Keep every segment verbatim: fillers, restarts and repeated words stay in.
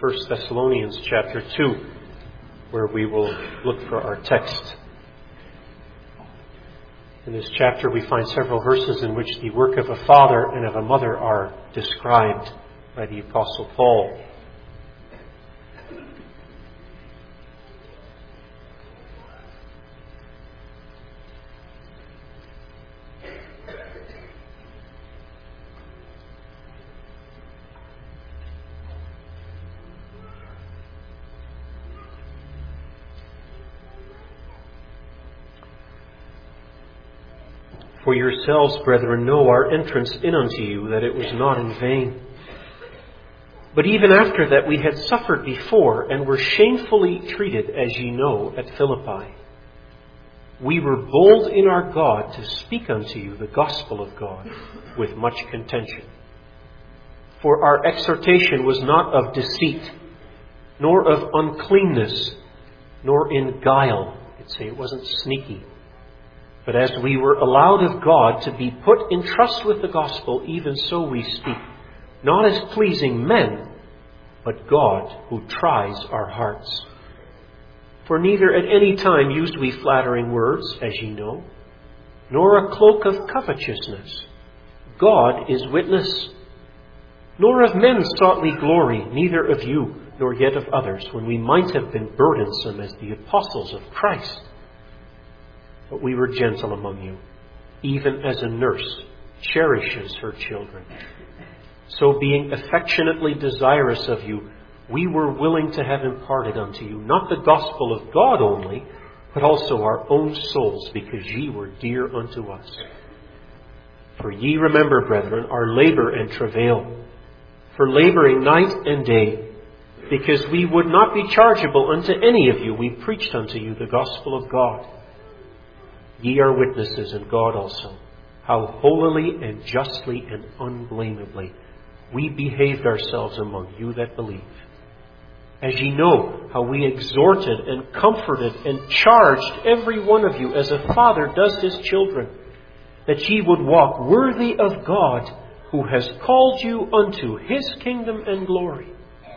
First Thessalonians chapter two, where we will look for our text. In this chapter we find several verses in which the work of a father and of a mother are described by the Apostle Paul. For yourselves, brethren, know our entrance in unto you, that it was not in vain. But even after that we had suffered before, and were shamefully treated, as ye know, at Philippi. We were bold in our God to speak unto you the gospel of God with much contention. For our exhortation was not of deceit, nor of uncleanness, nor in guile. You'd say it wasn't sneaky. But as we were allowed of God to be put in trust with the gospel, even so we speak, not as pleasing men, but God who tries our hearts. For neither at any time used we flattering words, as ye know, nor a cloak of covetousness. God is witness. Nor of men sought we glory, neither of you, nor yet of others, when we might have been burdensome as the apostles of Christ. But we were gentle among you, even as a nurse cherishes her children. So being affectionately desirous of you, we were willing to have imparted unto you, not the gospel of God only, but also our own souls, because ye were dear unto us. For ye remember, brethren, our labour and travail, for labouring night and day, because we would not be chargeable unto any of you, we preached unto you the gospel of God. Ye are witnesses, and God also, how holily and justly and unblameably we behaved ourselves among you that believe. As ye know how we exhorted and comforted and charged every one of you as a father does his children, that ye would walk worthy of God, who has called you unto his kingdom and glory.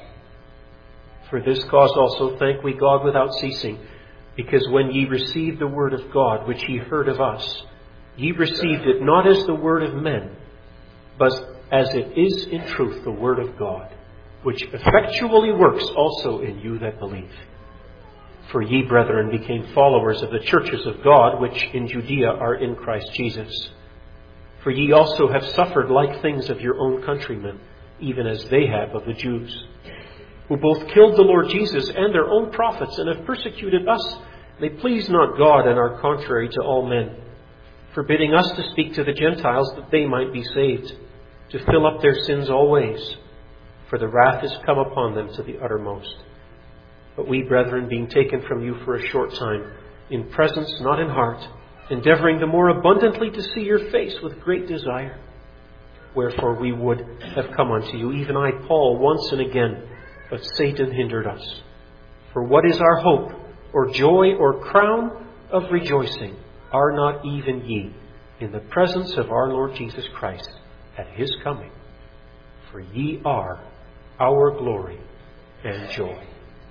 For this cause also thank we God without ceasing, because when ye received the word of God, which ye heard of us, ye received it not as the word of men, but as it is in truth the word of God, which effectually works also in you that believe. For ye, brethren, became followers of the churches of God, which in Judea are in Christ Jesus. For ye also have suffered like things of your own countrymen, even as they have of the Jews, who both killed the Lord Jesus and their own prophets, and have persecuted us. They please not God, and are contrary to all men, forbidding us to speak to the Gentiles, that they might be saved, to fill up their sins always. For the wrath is come upon them to the uttermost. But we, brethren, being taken from you for a short time, in presence, not in heart, endeavouring the more abundantly to see your face with great desire. Wherefore we would have come unto you, even I, Paul, once and again, but Satan hindered us. For what is our hope, or joy, or crown of rejoicing? Are not even ye in the presence of our Lord Jesus Christ at his coming? For ye are our glory and joy.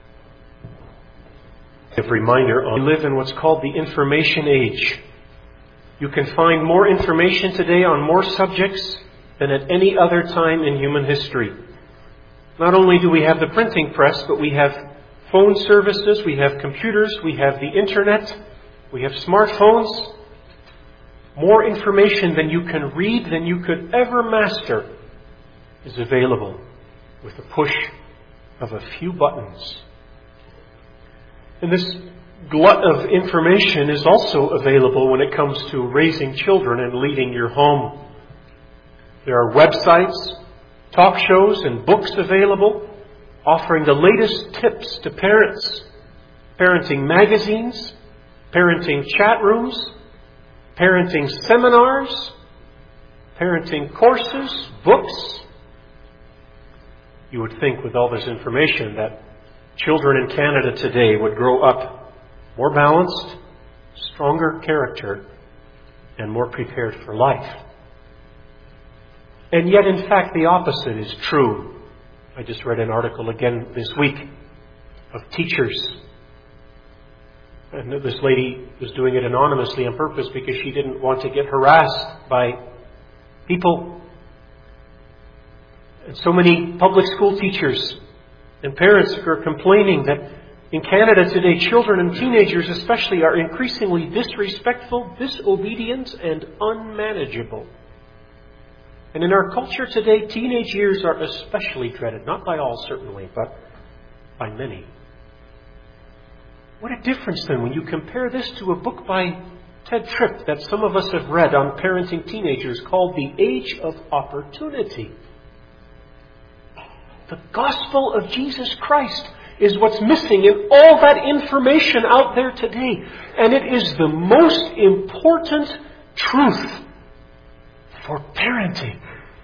A reminder, we live in what's called the information age. You can find more information today on more subjects than at any other time in human history. Not only do we have the printing press, but we have phone services, we have computers, we have the internet, we have smartphones. More information than you can read, than you could ever master, is available with the push of a few buttons. And this glut of information is also available when it comes to raising children and leading your home. There are websites, talk shows, and books available offering the latest tips to parents, parenting magazines, parenting chat rooms, parenting seminars, parenting courses, books. You would think with all this information that children in Canada today would grow up more balanced, stronger character, and more prepared for life. And yet, in fact, the opposite is true. I just read an article again this week of teachers. And this lady was doing it anonymously on purpose because she didn't want to get harassed by people. And so many public school teachers and parents are complaining that in Canada today, children and teenagers especially are increasingly disrespectful, disobedient, and unmanageable. And in our culture today, teenage years are especially dreaded. Not by all, certainly, but by many. What a difference then when you compare this to a book by Ted Tripp that some of us have read on parenting teenagers called The Age of Opportunity. The gospel of Jesus Christ is what's missing in all that information out there today. And it is the most important truth for parenting.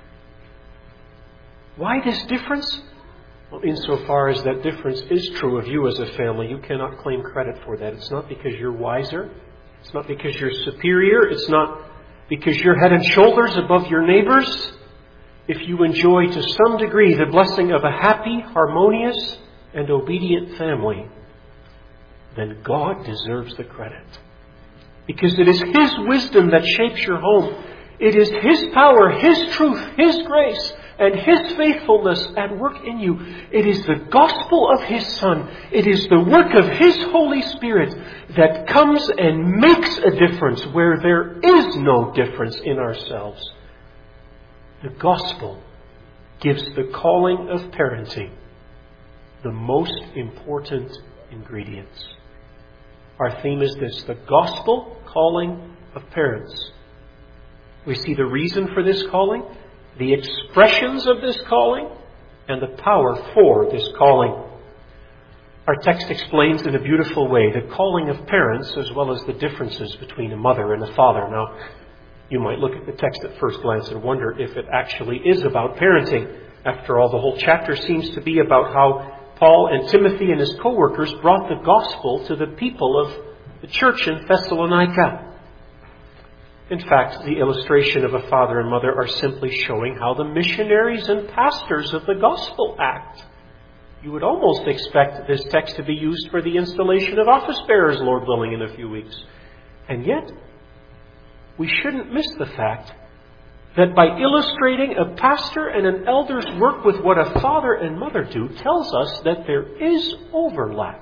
Why this difference? Well, insofar as that difference is true of you as a family, you cannot claim credit for that. It's not because you're wiser. It's not because you're superior. It's not because you're head and shoulders above your neighbors. If you enjoy to some degree the blessing of a happy, harmonious, and obedient family, then God deserves the credit. Because it is His wisdom that shapes your home. It is His power, His truth, His grace, and His faithfulness at work in you. It is the gospel of His Son. It is the work of His Holy Spirit that comes and makes a difference where there is no difference in ourselves. The gospel gives the calling of parenting the most important ingredients. Our theme is this: the gospel calling of parents. We see the reason for this calling, the expressions of this calling, and the power for this calling. Our text explains in a beautiful way the calling of parents as well as the differences between a mother and a father. Now, you might look at the text at first glance and wonder if it actually is about parenting. After all, the whole chapter seems to be about how Paul and Timothy and his co-workers brought the gospel to the people of the church in Thessalonica. In fact, the illustration of a father and mother are simply showing how the missionaries and pastors of the gospel act. You would almost expect this text to be used for the installation of office bearers, Lord willing, in a few weeks. And yet, we shouldn't miss the fact that by illustrating a pastor and an elder's work with what a father and mother do tells us that there is overlap.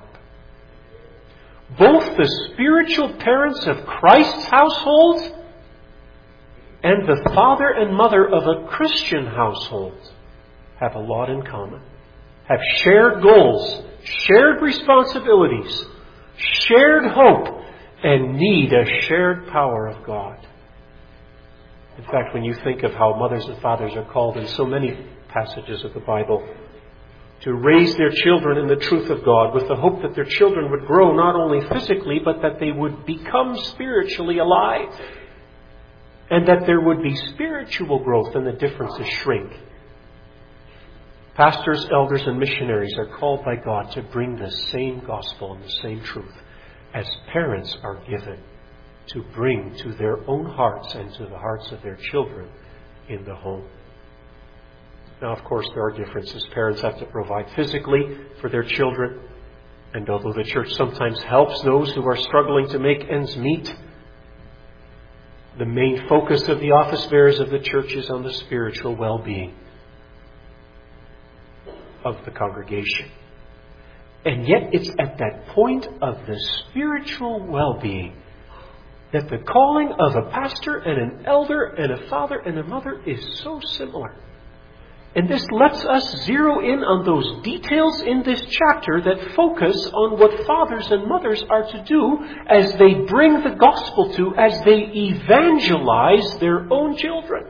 Both the spiritual parents of Christ's household and the father and mother of a Christian household have a lot in common, have shared goals, shared responsibilities, shared hope, and need a shared power of God. In fact, when you think of how mothers and fathers are called in so many passages of the Bible to raise their children in the truth of God with the hope that their children would grow not only physically, but that they would become spiritually alive and that there would be spiritual growth and the differences shrink. Pastors, elders, and missionaries are called by God to bring the same gospel and the same truth as parents are given to bring to their own hearts and to the hearts of their children in the home. Now, of course, there are differences. Parents have to provide physically for their children. And although the church sometimes helps those who are struggling to make ends meet, the main focus of the office bearers of the church is on the spiritual well-being of the congregation. And yet it's at that point of the spiritual well-being that the calling of a pastor and an elder and a father and a mother is so similar. And this lets us zero in on those details in this chapter that focus on what fathers and mothers are to do as they bring the gospel to, as they evangelize their own children.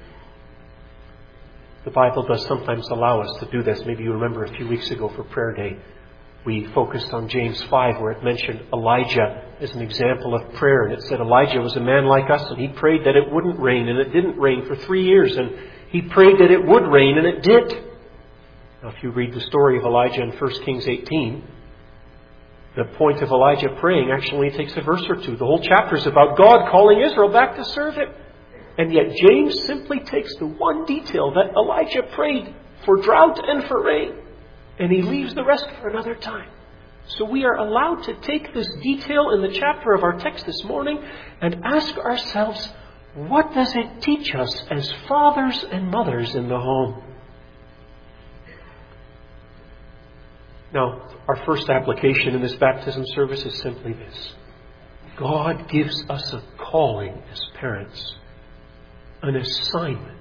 The Bible does sometimes allow us to do this. Maybe you remember a few weeks ago for prayer day, we focused on James five, where it mentioned Elijah as an example of prayer. And it said Elijah was a man like us, and he prayed that it wouldn't rain, and it didn't rain for three years. And he prayed that it would rain, and it did. Now, if you read the story of Elijah in First Kings eighteen, the point of Elijah praying actually takes a verse or two. The whole chapter is about God calling Israel back to serve Him. And yet James simply takes the one detail that Elijah prayed for drought and for rain. And He leaves the rest for another time. So we are allowed to take this detail in the chapter of our text this morning and ask ourselves, what does it teach us as fathers and mothers in the home? Now, our first application in this baptism service is simply this. God gives us a calling as parents, an assignment.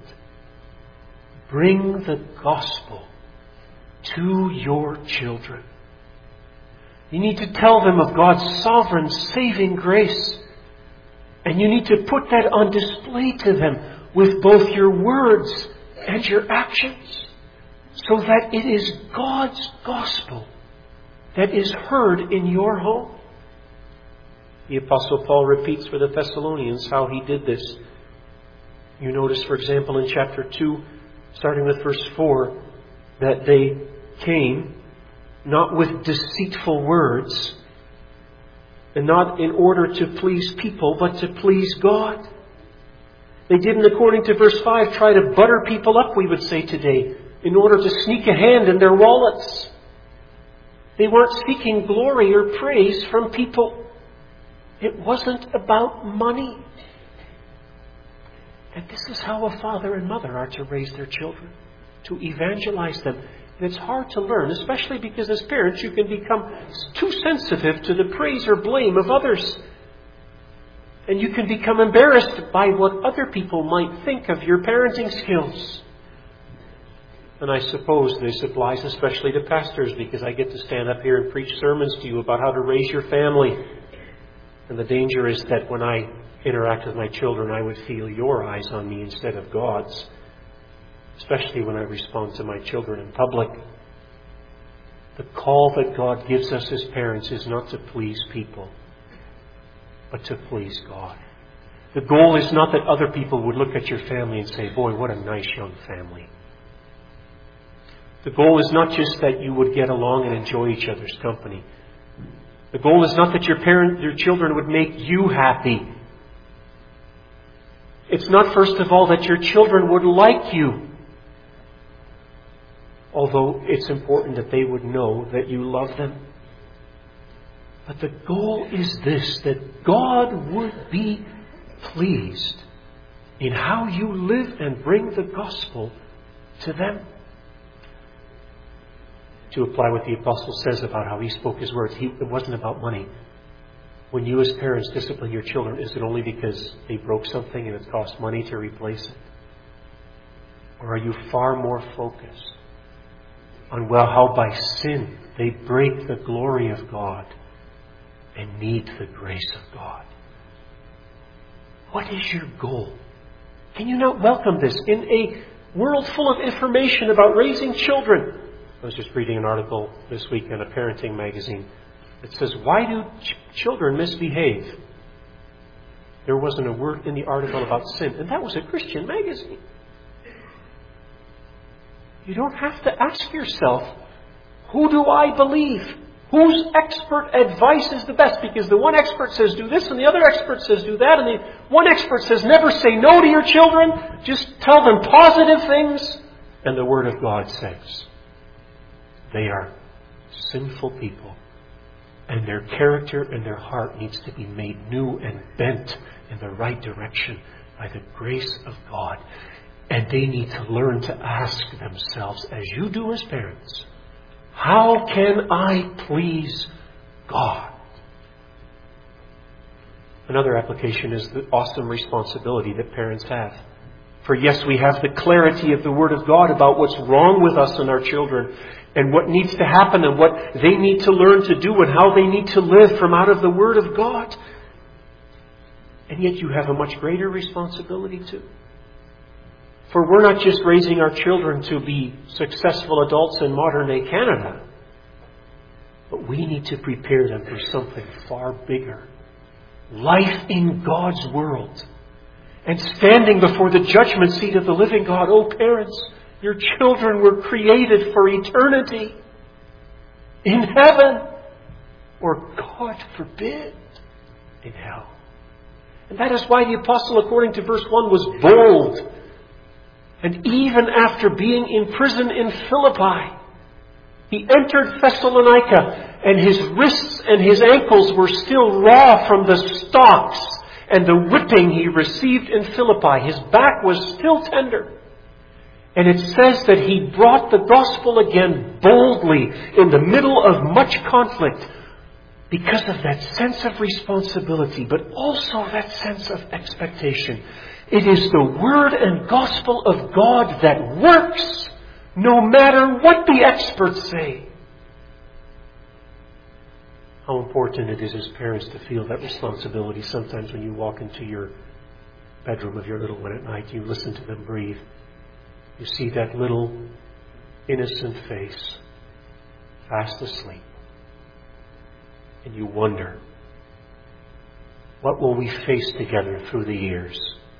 Bring the gospel to your children. You need to tell them of God's sovereign saving grace. And you need to put that on display to them with both your words and your actions, so that it is God's gospel that is heard in your home. The Apostle Paul repeats for the Thessalonians how he did this. You notice, for example, in chapter two, starting with verse four, that they came not with deceitful words, and not in order to please people, but to please God. They didn't, according to verse five, try to butter people up, we would say today, in order to sneak a hand in their wallets. They weren't seeking glory or praise from people. It wasn't about money. And this is how a father and mother are to raise their children, to evangelize them. And it's hard to learn, especially because as parents you can become too sensitive to the praise or blame of others. And you can become embarrassed by what other people might think of your parenting skills. And I suppose this applies especially to pastors, because I get to stand up here and preach sermons to you about how to raise your family. And the danger is that when I interact with my children, I would feel your eyes on me instead of God's. Especially when I respond to my children in public. The call that God gives us as parents is not to please people, but to please God. The goal is not that other people would look at your family and say, boy, what a nice young family. The goal is not just that you would get along and enjoy each other's company. The goal is not that your parent, your children would make you happy. It's not, first of all, that your children would like you. Although it's important that they would know that you love them. But the goal is this, that God would be pleased in how you live and bring the gospel to them. To apply what the Apostle says about how he spoke his words, he, it wasn't about money. When you as parents discipline your children, is it only because they broke something and it costs money to replace it? Or are you far more focused on, well, how by sin they break the glory of God and need the grace of God? What is your goal? Can you not welcome this in a world full of information about raising children? I was just reading an article this week in a parenting magazine that says, why do ch- children misbehave? There wasn't a word in the article about sin, and that was a Christian magazine. You don't have to ask yourself, who do I believe? Whose expert advice is the best? Because the one expert says do this and the other expert says do that. And the one expert says never say no to your children. Just tell them positive things. And the Word of God says they are sinful people. And their character and their heart needs to be made new and bent in the right direction by the grace of God. And they need to learn to ask themselves, as you do as parents, how can I please God? Another application is the awesome responsibility that parents have. For yes, we have the clarity of the Word of God about what's wrong with us and our children, and what needs to happen and what they need to learn to do and how they need to live from out of the Word of God. And yet you have a much greater responsibility too. For we're not just raising our children to be successful adults in modern-day Canada, but we need to prepare them for something far bigger. Life in God's world. And standing before the judgment seat of the living God. Oh, parents, your children were created for eternity in heaven, or God forbid, in hell. And that is why the apostle, according to verse one, was bold And even after being in prison in Philippi, he entered Thessalonica, and his wrists and his ankles were still raw from the stocks and the whipping he received in Philippi. His back was still tender. And it says that he brought the gospel again boldly in the middle of much conflict because of that sense of responsibility, but also that sense of expectation. It is the Word and gospel of God that works, no matter what the experts say. How important it is as parents to feel that responsibility. Sometimes when you walk into your bedroom of your little one at night, you listen to them breathe. You see that little innocent face fast asleep. And you wonder, what will we face together through the years?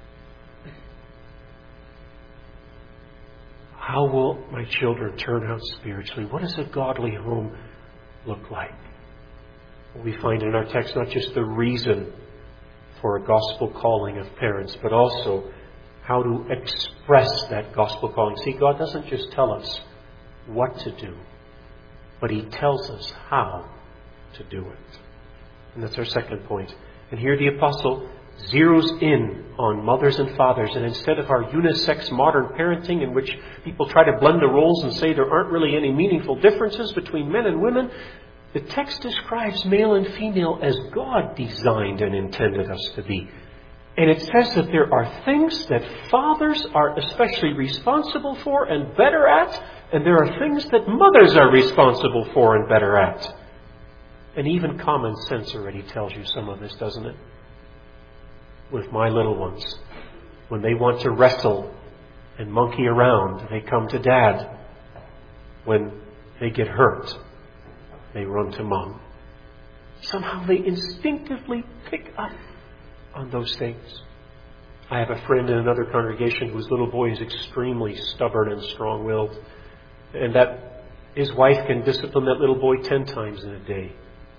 How will my children turn out spiritually? What does a godly home look like? We find in our text not just the reason for a gospel calling of parents, but also how to express that gospel calling. See, God doesn't just tell us what to do, but He tells us how to do it. And that's our second point. And here the apostle zeroes in on mothers and fathers, and instead of our unisex modern parenting in which people try to blend the roles and say there aren't really any meaningful differences between men and women, the text describes male and female as God designed and intended us to be. And it says that there are things that fathers are especially responsible for and better at, and there are things that mothers are responsible for and better at. And even common sense already tells you some of this, doesn't it? With my little ones, when they want to wrestle and monkey around, they come to Dad. When they get hurt, they run to Mom. Somehow they instinctively pick up on those things. I have a friend in another congregation whose little boy is extremely stubborn and strong-willed, and that his wife can discipline that little boy ten times in a day.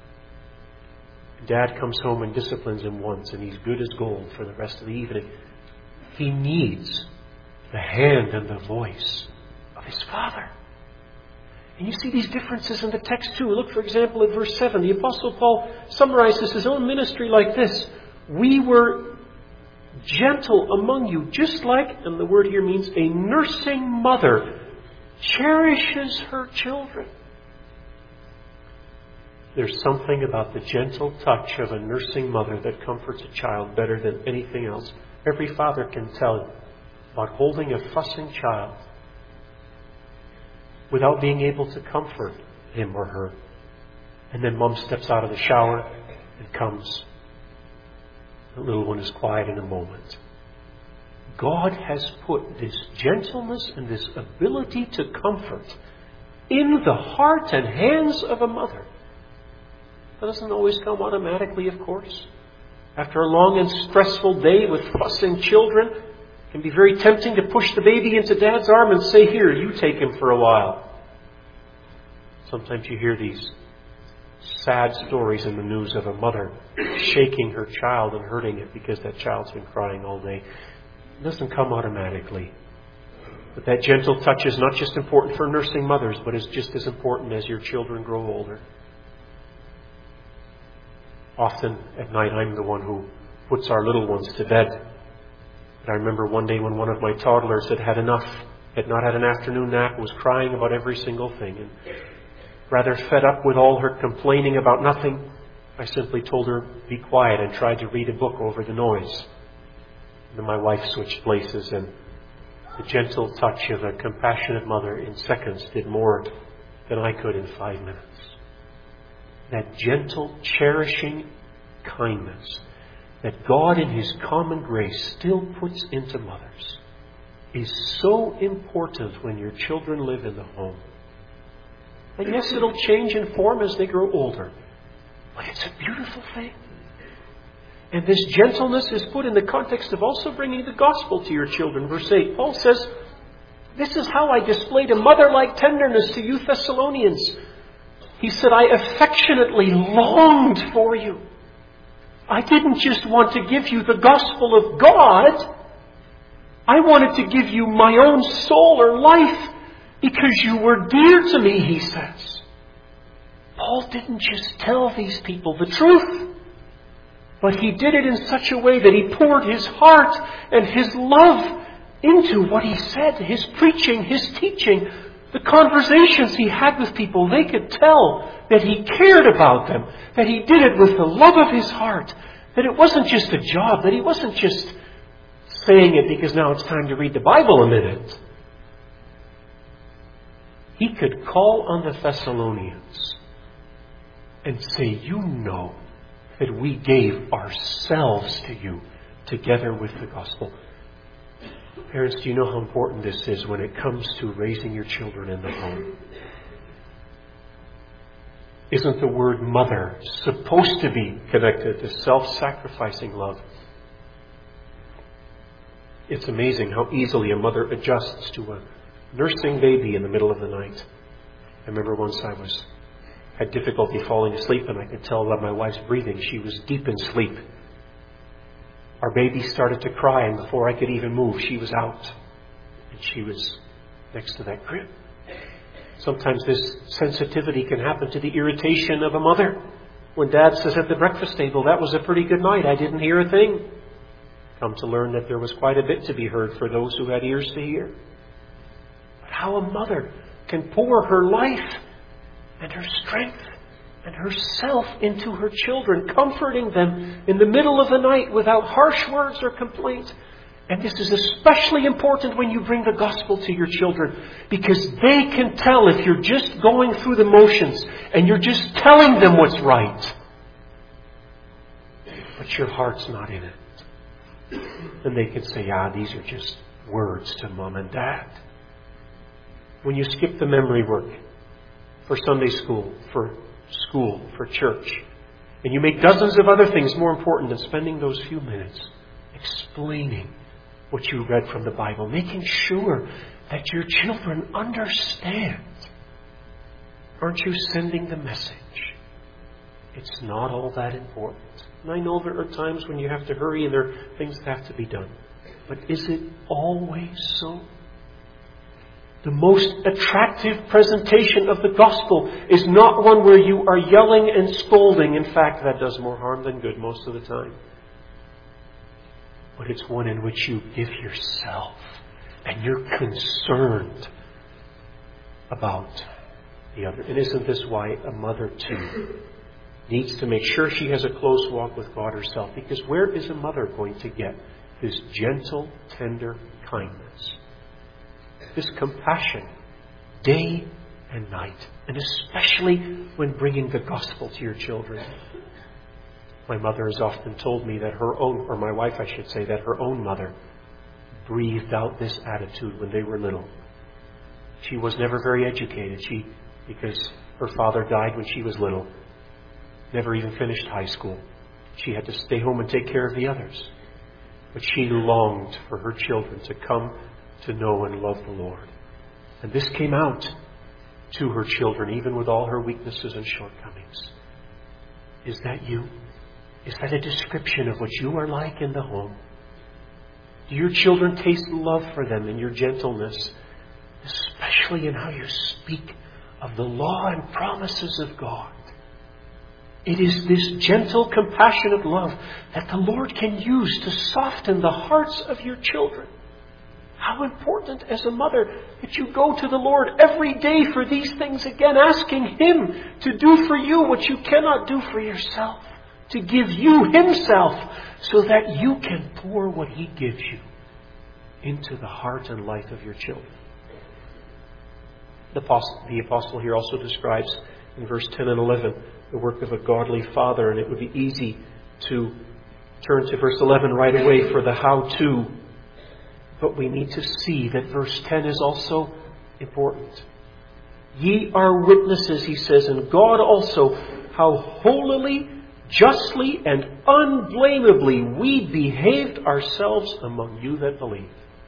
Dad comes home and disciplines him once, and he's good as gold for the rest of the evening. He needs the hand and the voice of his father. And you see these differences in the text too. Look, for example, at verse seven. The Apostle Paul summarizes his own ministry like this: we were gentle among you, just like, and the word here means a nursing mother cherishes her children. There's something about the gentle touch of a nursing mother that comforts a child better than anything else. Every father can tell about holding a fussing child without being able to comfort him or her. And then Mom steps out of the shower and comes. The little one is quiet in a moment. God has put this gentleness and this ability to comfort in the heart and hands of a mother. That doesn't always come automatically, of course. After a long and stressful day with fussing children, it can be very tempting to push the baby into Dad's arm and say, "Here, you take him for a while." Sometimes you hear these sad stories in the news of a mother shaking her child and hurting it because that child's been crying all day. It doesn't come automatically. But that gentle touch is not just important for nursing mothers, but is just as important as your children grow older. Often at night I'm the one who puts our little ones to bed. And I remember one day when one of my toddlers had had enough, had not had an afternoon nap, was crying about every single thing. And rather fed up with all her complaining about nothing, I simply told her, "Be quiet," and tried to read a book over the noise. And then my wife switched places, and the gentle touch of a compassionate mother in seconds did more than I could in five minutes. That gentle, cherishing kindness that God in His common grace still puts into mothers is so important when your children live in the home. And yes, it'll change in form as they grow older, but it's a beautiful thing. And this gentleness is put in the context of also bringing the gospel to your children. Verse eight, Paul says, "This is how I displayed a mother-like tenderness to you Thessalonians." He said, "I affectionately longed for you. I didn't just want to give you the gospel of God, I wanted to give you my own soul or life because you were dear to me, he says. Paul didn't just tell these people the truth, but he did it in such a way that he poured his heart and his love into what he said, his preaching, his teaching, the conversations he had with people. They could tell that he cared about them, that he did it with the love of his heart, that it wasn't just a job, that he wasn't just saying it because now it's time to read the Bible a minute. He could call on the Thessalonians and say, you know that we gave ourselves to you together with the gospel. Parents, do you know how important this is when it comes to raising your children in the home? Isn't the word mother supposed to be connected to self-sacrificing love? It's amazing how easily a mother adjusts to a nursing baby in the middle of the night. I remember once I was had difficulty falling asleep, and I could tell by my wife's breathing she was deep in sleep. Our baby started to cry, and before I could even move, she was out. And she was next to that crib. Sometimes this sensitivity can happen to the irritation of a mother. When Dad says at the breakfast table, that was a pretty good night, I didn't hear a thing. Come to learn that there was quite a bit to be heard for those who had ears to hear. But how a mother can pour her life and her strength and herself into her children, comforting them in the middle of the night without harsh words or complaint. And this is especially important when you bring the gospel to your children, because they can tell if you're just going through the motions and you're just telling them what's right, but your heart's not in it. And they can say, ah, these are just words to Mom and Dad. When you skip the memory work for Sunday school, for school, for church, and you make dozens of other things more important than spending those few minutes explaining what you read from the Bible, making sure that your children understand, aren't you sending the message? It's not all that important. And I know there are times when you have to hurry and there are things that have to be done. But is it always so? The most attractive presentation of the gospel is not one where you are yelling and scolding. In fact, that does more harm than good most of the time. But it's one in which you give yourself and you're concerned about the other. And isn't this why a mother too needs to make sure she has a close walk with God herself? Because where is a mother going to get this gentle, tender kindness, this compassion, day and night, and especially when bringing the gospel to your children? My mother has often told me that her own, or my wife I should say, that her own mother breathed out this attitude when they were little. She was never very educated. She, because her father died when she was little, never even finished high school. She had to stay home and take care of the others. But she longed for her children to come to know and love the Lord. And this came out to her children, even with all her weaknesses and shortcomings. Is that you? Is that a description of what you are like in the home? Do your children taste love for them in your gentleness, especially in how you speak of the law and promises of God? It is this gentle, compassionate love that the Lord can use to soften the hearts of your children. How important as a mother that you go to the Lord every day for these things again, asking Him to do for you what you cannot do for yourself, to give you Himself so that you can pour what He gives you into the heart and life of your children. The apostle, the apostle here also describes in verse ten and eleven the work of a godly father, and it would be easy to turn to verse eleven right away for the how-to. But we need to see that verse ten is also important. Ye are witnesses, he says, and God also, how holily, justly, and unblameably we behaved ourselves among you that believe.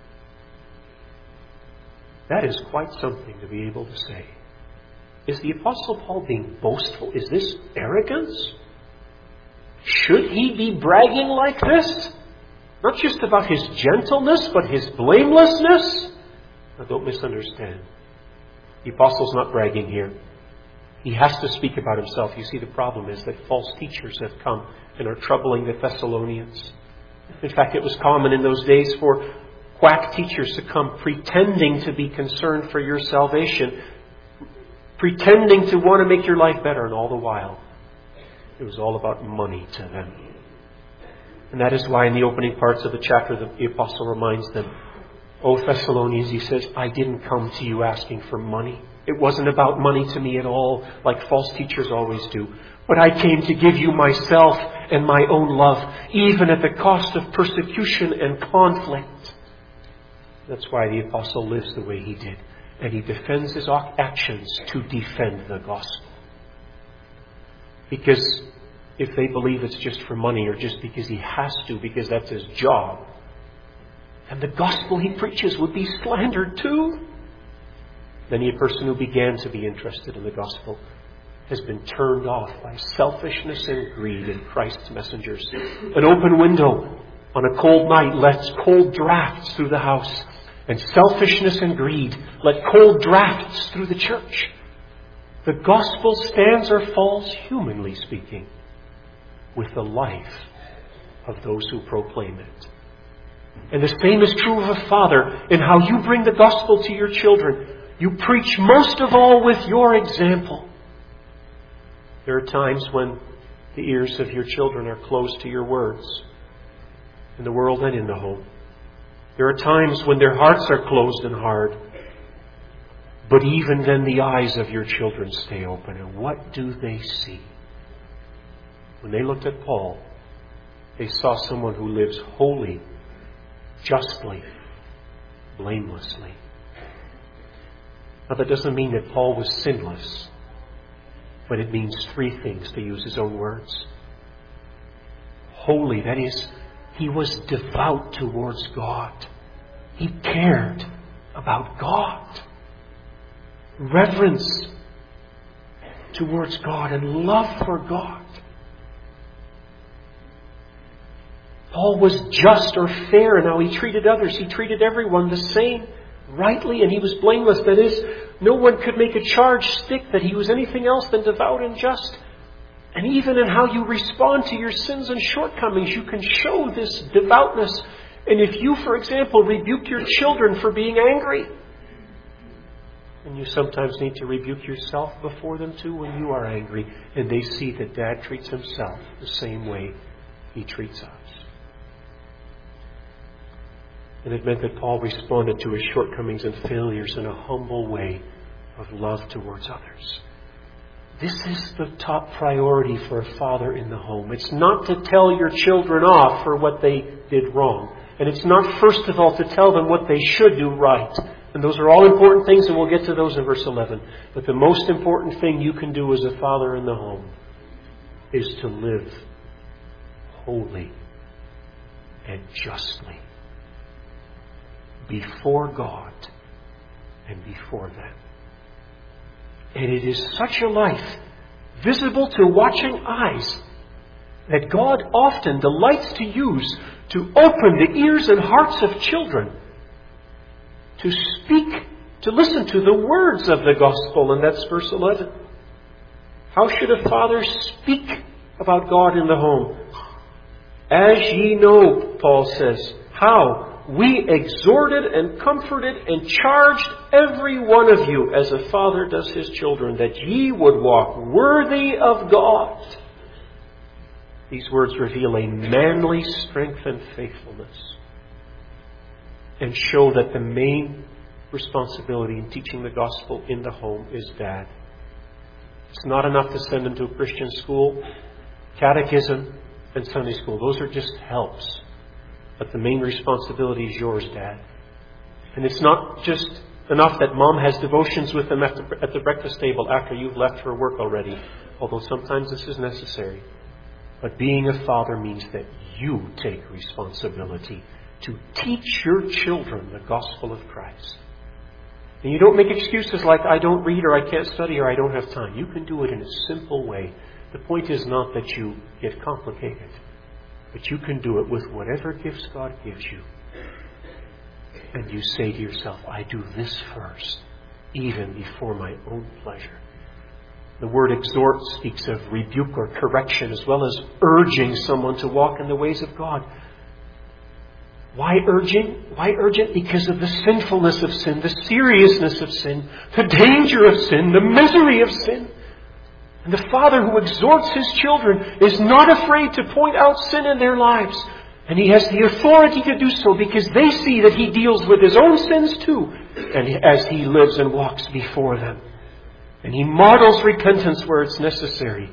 That is quite something to be able to say. Is the Apostle Paul being boastful? Is this arrogance? Should he be bragging like this? Not just about His gentleness, but His blamelessness. Now, don't misunderstand. The Apostle's not bragging here. He has to speak about himself. You see, the problem is that false teachers have come and are troubling the Thessalonians. In fact, it was common in those days for quack teachers to come pretending to be concerned for your salvation, pretending to want to make your life better, and all the while, it was all about money to them. And that is why in the opening parts of the chapter, the Apostle reminds them, "O Thessalonians," he says, "I didn't come to you asking for money. It wasn't about money to me at all, like false teachers always do. But I came to give you myself and my own love, even at the cost of persecution and conflict." That's why the Apostle lives the way he did. And he defends his actions to defend the gospel. Because if they believe it's just for money or just because he has to, because that's his job, and the gospel he preaches would be slandered too. Many a person who began to be interested in the gospel has been turned off by selfishness and greed in Christ's messengers. An open window on a cold night lets cold drafts through the house, and selfishness and greed let cold drafts through the church. The gospel stands or falls, humanly speaking, with the life of those who proclaim it. And the same is true of a father in how you bring the gospel to your children. You preach most of all with your example. There are times when the ears of your children are closed to your words, in the world and in the home. There are times when their hearts are closed and hard. But even then the eyes of your children stay open. And what do they see? When they looked at Paul, they saw someone who lives holy, justly, blamelessly. Now that doesn't mean that Paul was sinless, but it means three things, to use his own words. Holy, that is, he was devout towards God. He cared about God. Reverence towards God and love for God. Paul was just or fair in how he treated others. He treated everyone the same, rightly, and he was blameless. That is, no one could make a charge stick that he was anything else than devout and just. And even in how you respond to your sins and shortcomings, you can show this devoutness. And if you, for example, rebuke your children for being angry, and you sometimes need to rebuke yourself before them too when you are angry, and they see that Dad treats himself the same way he treats us. And it meant that Paul responded to his shortcomings and failures in a humble way of love towards others. This is the top priority for a father in the home. It's not to tell your children off for what they did wrong. And it's not, first of all, to tell them what they should do right. And those are all important things, and we'll get to those in verse eleven. But the most important thing you can do as a father in the home is to live holy and justly before God and before them. And it is such a life, visible to watching eyes, that God often delights to use to open the ears and hearts of children to speak, to listen to the words of the gospel. And that's verse eleven. How should a father speak about God in the home? As ye know, Paul says, how? We exhorted and comforted and charged every one of you, as a father does his children, that ye would walk worthy of God. These words reveal a manly strength and faithfulness, and show that the main responsibility in teaching the gospel in the home is Dad. It's not enough to send him to a Christian school. Catechism and Sunday school, those are just helps. But the main responsibility is yours, Dad. And it's not just enough that Mom has devotions with them at the, at the breakfast table after you've left for work already, although sometimes this is necessary. But being a father means that you take responsibility to teach your children the gospel of Christ. And you don't make excuses like, I don't read, or I can't study, or I don't have time. You can do it in a simple way. The point is not that you get complicated. But you can do it with whatever gifts God gives you. And you say to yourself, I do this first, even before my own pleasure. The word exhort speaks of rebuke or correction, as well as urging someone to walk in the ways of God. Why urging? Why urgent? Because of the sinfulness of sin, the seriousness of sin, the danger of sin, the misery of sin. And the father who exhorts his children is not afraid to point out sin in their lives. And he has the authority to do so because they see that he deals with his own sins too, and as he lives and walks before them. And he models repentance where it's necessary.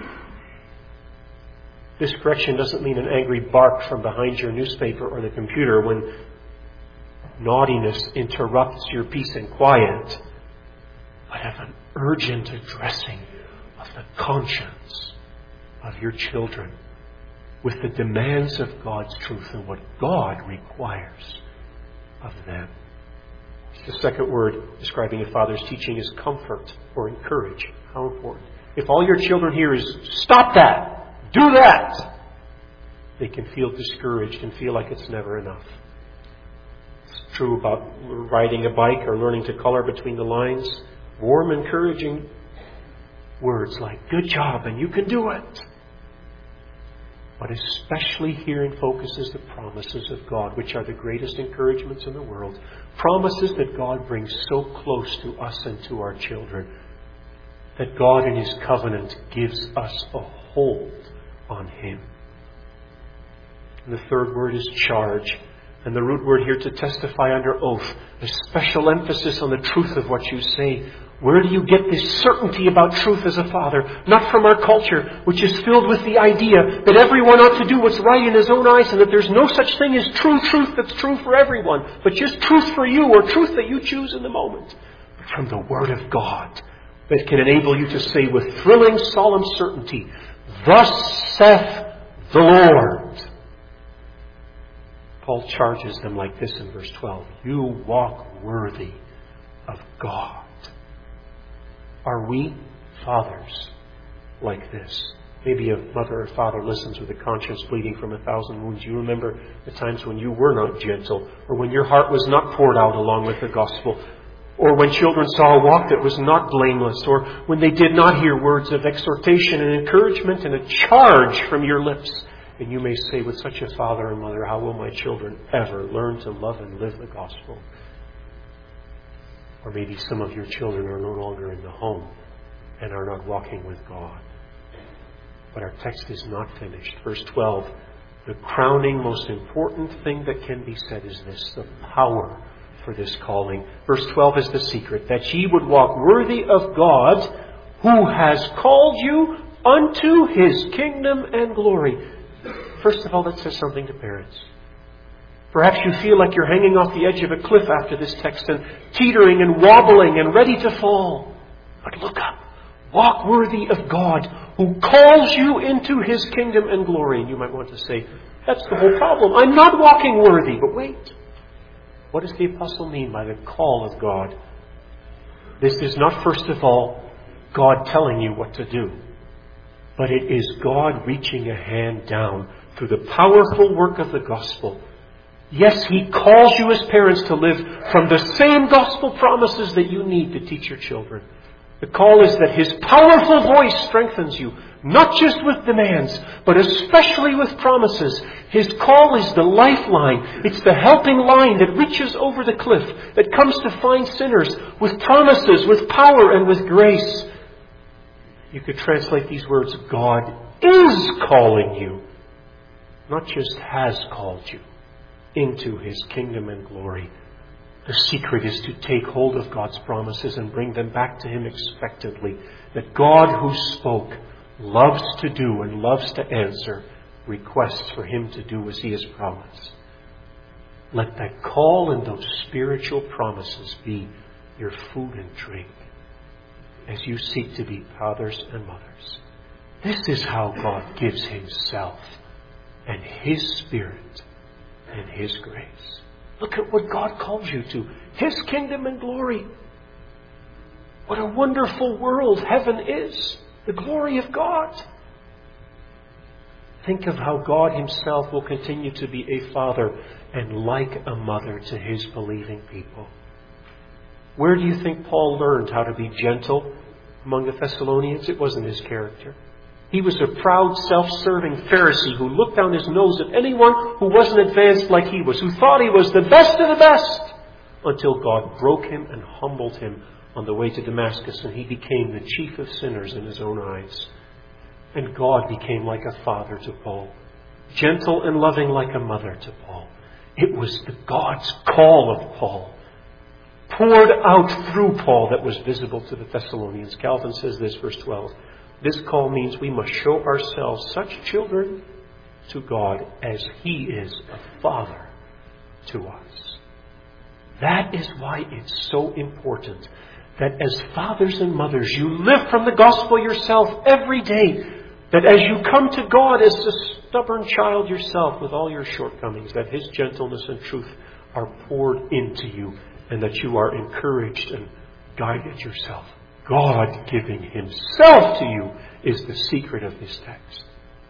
This correction doesn't mean an angry bark from behind your newspaper or the computer when naughtiness interrupts your peace and quiet, but of an urgent addressing of the conscience of your children with the demands of God's truth and what God requires of them. The second word describing a father's teaching is comfort or encourage. How important. If all your children hear is, stop that, do that, they can feel discouraged and feel like it's never enough. It's true about riding a bike or learning to color between the lines. Warm, encouraging words like, good job and you can do it. But especially here in focus is the promises of God, which are the greatest encouragements in the world. Promises that God brings so close to us and to our children. That God in His covenant gives us a hold on Him. And the third word is charge. And the root word here to testify under oath. A special emphasis on the truth of what you say. Where do you get this certainty about truth as a father? Not from our culture, which is filled with the idea that everyone ought to do what's right in his own eyes and that there's no such thing as true truth that's true for everyone, but just truth for you or truth that you choose in the moment. But from the Word of God that can enable you to say with thrilling, solemn certainty, thus saith the Lord. Paul charges them like this in verse twelve. You walk worthy of God. Are we fathers like this? Maybe a mother or father listens with a conscience bleeding from a thousand wounds. You remember the times when you were not gentle, or when your heart was not poured out along with the gospel, or when children saw a walk that was not blameless, or when they did not hear words of exhortation and encouragement and a charge from your lips. And you may say with such a father and mother, how will my children ever learn to love and live the gospel? Or maybe some of your children are no longer in the home and are not walking with God. But our text is not finished. Verse twelve, the crowning, most important thing that can be said is this, the power for this calling. Verse twelve is the secret, that ye would walk worthy of God, who has called you unto His kingdom and glory. First of all, that says something to parents. Perhaps you feel like you're hanging off the edge of a cliff after this text and teetering and wobbling and ready to fall. But look up. Walk worthy of God who calls you into His kingdom and glory. And you might want to say, that's the whole problem. I'm not walking worthy. But wait. What does the apostle mean by the call of God? This is not, first of all, God telling you what to do. But it is God reaching a hand down through the powerful work of the gospel. Yes, He calls you as parents to live from the same gospel promises that you need to teach your children. The call is that His powerful voice strengthens you, not just with demands, but especially with promises. His call is the lifeline. It's the helping line that reaches over the cliff, that comes to find sinners with promises, with power, and with grace. You could translate these words, God is calling you, not just has called you, into His kingdom and glory. The secret is to take hold of God's promises and bring them back to Him expectantly. That God who spoke loves to do and loves to answer requests for Him to do as He has promised. Let that call and those spiritual promises be your food and drink as you seek to be fathers and mothers. This is how God gives Himself and His Spirit and His grace. Look at what God calls you to. His kingdom and glory. What a wonderful world heaven is. The glory of God. think of how God himself will continue to be a father and like a mother to his believing people. Where do you think Paul learned how to be gentle among the Thessalonians? It wasn't his character. He was a proud, self-serving Pharisee who looked down his nose at anyone who wasn't advanced like he was, who thought he was the best of the best, until God broke him and humbled him on the way to Damascus, and he became the chief of sinners in his own eyes. And God became like a father to Paul, gentle and loving like a mother to Paul. It was the God's call of Paul, poured out through Paul, that was visible to the Thessalonians. Calvin says this, verse twelve. This call means we must show ourselves such children to God as He is a Father to us. That is why it's so important that as fathers and mothers you live from the gospel yourself every day. That as you come to God as a stubborn child yourself with all your shortcomings, that His gentleness and truth are poured into you, and that you are encouraged and guided yourself. God giving Himself to you is the secret of this text.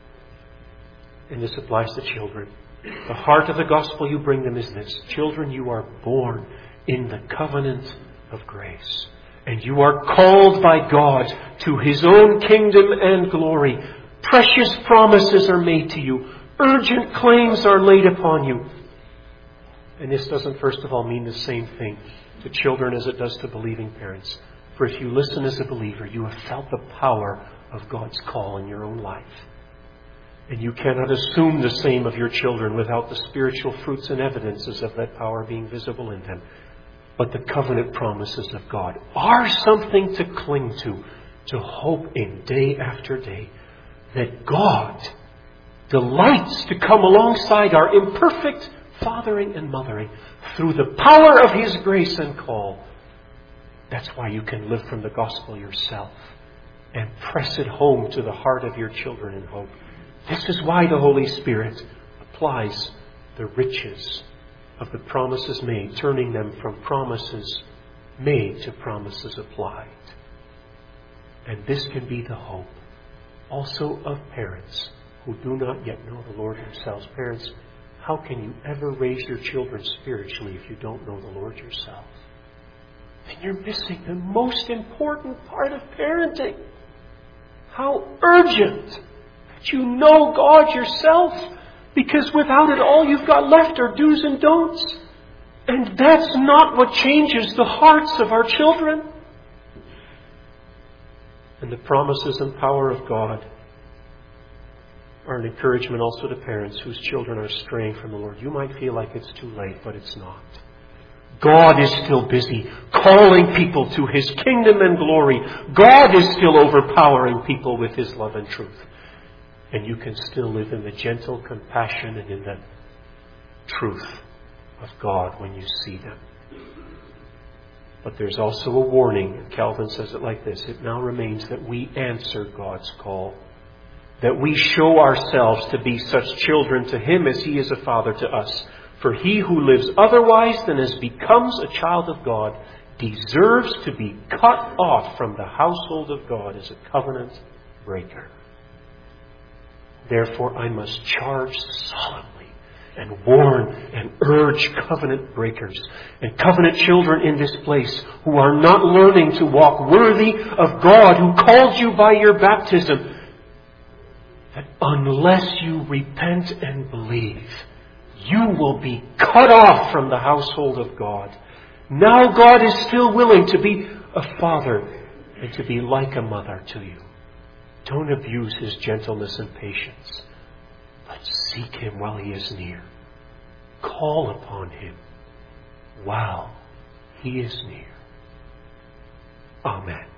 And this applies to children. The heart of the gospel you bring them is this. Children, you are born in the covenant of grace. And you are called by God to His own kingdom and glory. Precious promises are made to you. Urgent claims are laid upon you. And this doesn't, first of all, mean the same thing to children as it does to believing parents. For if you listen as a believer, you have felt the power of God's call in your own life. And you cannot assume the same of your children without the spiritual fruits and evidences of that power being visible in them. But the covenant promises of God are something to cling to, to hope in day after day, that God delights to come alongside our imperfect fathering and mothering through the power of His grace and call. That's why you can live from the gospel yourself and press it home to the heart of your children in hope. This is why the Holy Spirit applies the riches of the promises made, turning them from promises made to promises applied. And this can be the hope also of parents who do not yet know the Lord themselves. Parents, how can you ever raise your children spiritually if you don't know the Lord yourself? Then you're missing the most important part of parenting. How urgent that you know God yourself, because without it all you've got left are do's and don'ts. And that's not what changes the hearts of our children. And the promises and power of God are an encouragement also to parents whose children are straying from the Lord. You might feel like it's too late, but it's not. God is still busy calling people to His kingdom and glory. God is still overpowering people with His love and truth. And you can still live in the gentle compassion and in the truth of God when you see them. But there's also a warning, and Calvin says it like this. It now remains that we answer God's call. That we show ourselves to be such children to Him as He is a Father to us. For he who lives otherwise than as becomes a child of God deserves to be cut off from the household of God as a covenant breaker. Therefore, I must charge solemnly and warn and urge covenant breakers and covenant children in this place who are not learning to walk worthy of God who called you by your baptism, that unless you repent and believe, you will be cut off from the household of God. Now God is still willing to be a father and to be like a mother to you. Don't abuse His gentleness and patience, but seek Him while He is near. Call upon Him while He is near. Amen.